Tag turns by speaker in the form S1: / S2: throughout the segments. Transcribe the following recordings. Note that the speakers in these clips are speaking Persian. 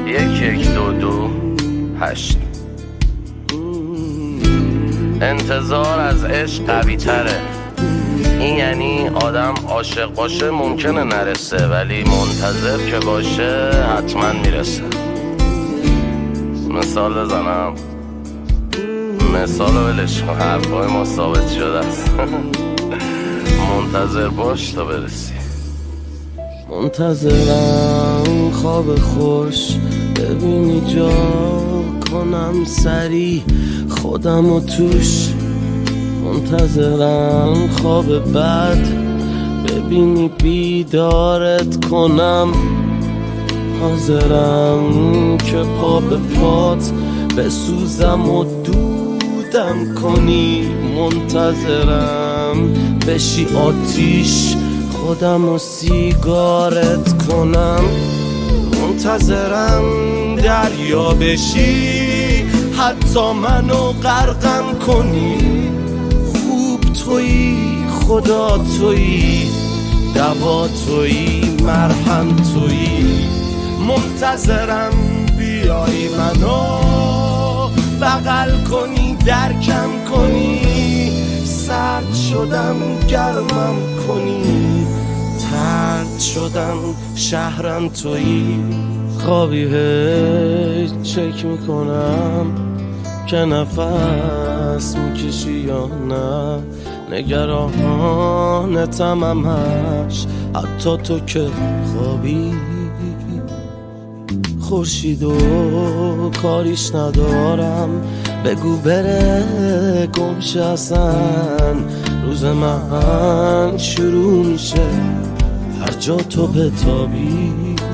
S1: 8 انتظار از عشق قوی تره. این یعنی آدم عاشق باشه ممکنه نرسه، ولی منتظر که باشه حتما میرسه. مثال بزنم، مثال رو ولش کن، حرفای ما ثابت شده است. منتظر باش تا برسی.
S2: منتظرم خواب خوش ببینی جا کنم سری خودم و توش. منتظرم خواب بد ببینی بیدارت کنم. حاضرم که پا به پات بسوزم و دودم کنی. منتظرم بشی آتیش خودم و سیگارت کنم. منتظرم دریا بشی حتی منو غرقم کنی. خوب تویی، خدا تویی، دوا تویی، مرهم تویی. منتظرم بیایی منو بغل کنی، درکم کنی. سرد شدم گرمم کنی، ترد شدم شهرم تویی. خوابی هیچ چک میکنم که نفس میکشی یا نه. نگرانتم همش حتی تو که خوابی. خورشید و کاریش ندارم، بگو بره گمشه اصلا. روز من شروع میشه هر جا تو بتابی.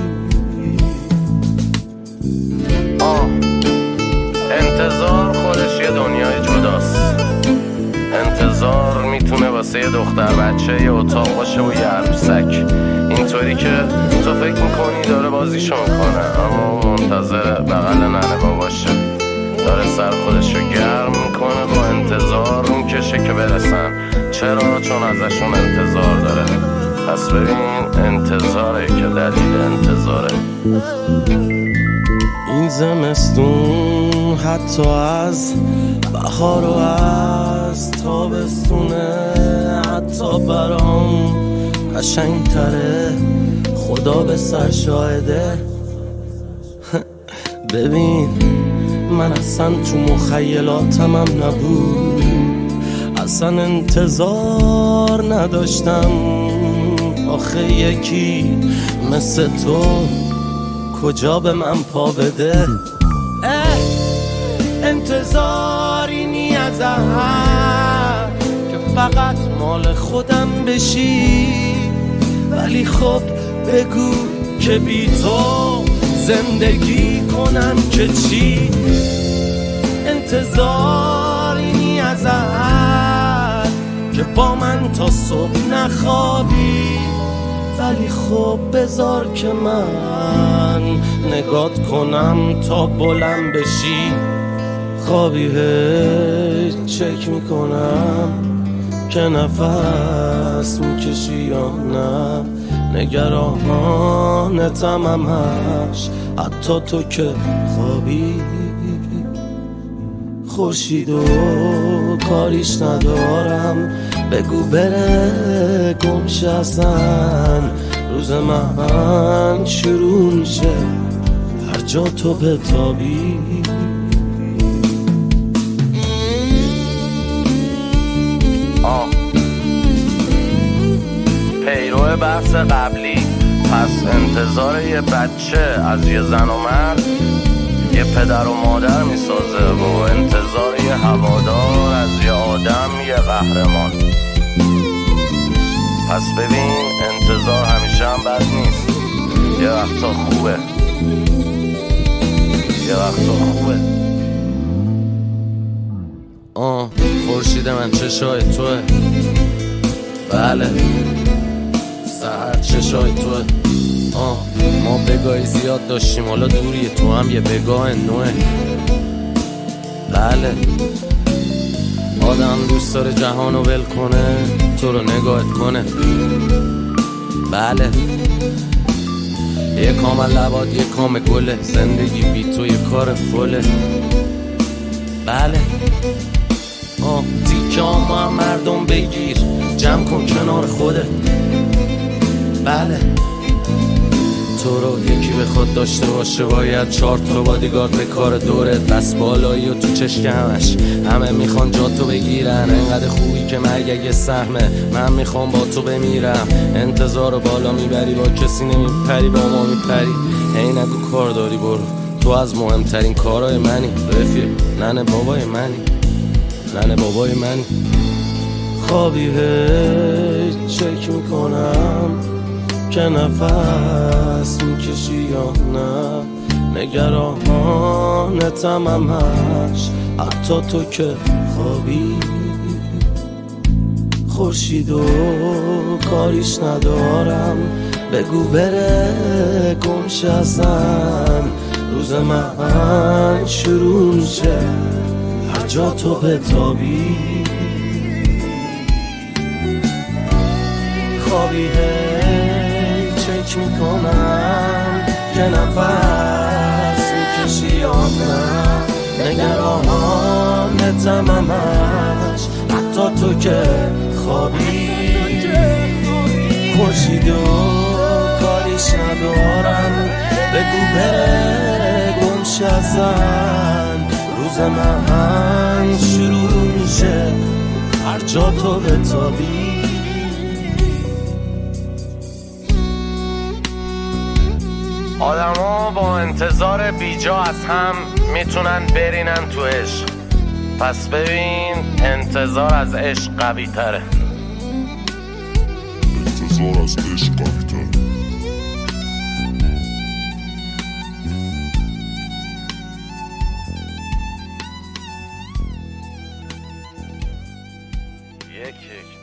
S1: انتظار خودش یه دنیای جداست. انتظار میتونه واسه یه دختر بچه یه اتاق باشه و یه عروسک. اینطوری که تو فکر میکنی داره بازیشو میکنه، اما منتظر بغل ننه باباشه. داره سر خودشو گرم میکنه با انتظار میکشه که برسن. چرا؟ چون ازشون انتظار داره. پس ببین انتظاره که دلیل انتظاره.
S2: این زمستون حتی از بهار و از تابستونه، حتی برام قشنگ‌تره. خدا به سر شاهده. ببین من اصلا تو مخیلاتم هم نبود، اصلا انتظار نداشتم. آخه یکی مثل تو کجا به من پا بده. انتظاری نی ازم که فقط مال خودم بشی، ولی خب بگو که بی تو زندگی کنم که چی. انتظاری نی ازم که با من تا صبح نخوابی، ولی خب بذار که من نگات کنم تا بلند بشی. خوابی هیچ چک میکنم که نفس میکشی یا نه. نگرانتم همش حتی تو که خوابی. خورشید و کاریش ندارم، بگو بره گمشه اصلا. روز من شروع میشه هر جا تو بتابی.
S1: پیرو بحث قبلی، پس انتظار یه بچه از یه زن و مرد یه پدر و مادر میسازه، و انتظار یه هوادار از یه آدم یه قهرمان. پس ببین انتظار همیشه هم بد نیست، یه وقتا خوبه، یه وقتا خوبه.
S2: خورشید من چشای توه، بله ساعت چشای توه. ما بگاهی زیاد داشتیم، حالا دوریه، تو هم یه بگاه نوه. بله آدم دوست داره جهانو ول کنه، تو رو نگاهت کنه. بله یه کام لباد یه کام گله، زندگی بی تو یه کار فله. بله تیکه هم مردم بگیر، جمع کن کنار خودت. بله تو رو یکی بخواد داشته باشه باید 4 تا بادیگارد به کار دورت. بس بالایی و تو چشک همه میخوان جا تو بگیرن. انقدر خوبی که مرگ اگه سهمه، من میخوام با تو بمیرم. انتظار رو بالا میبری با کسی نمیپری، با ما میپری. هی نگو کار داری برو، تو از مهمترین کارهای منی. رفیق ننه بابای منی، ننه بابای منی. خوابی هی چک میکنم که نفس میکشی یا نه. نگرانتم همش، حتی تو که خوابی. خورشید و کاریش ندارم، بگو بره گمشه اصلا. روز من شروع میشه هر جا تو بتابی. خوابی چک میکنم که نفس میکشی یا نه. نگرانتم همش، حتی تو که خوابی. خورشید و کاریش ندارم، بگو بره گمشه ازن. روز من شروع میشه هر جا تو بتابی.
S1: آدما با انتظار بیجا از هم میتونن برینن تو عشق. پس ببین انتظار از عشق قوی تره.
S3: انتظار از عشق قوی تره.
S1: یک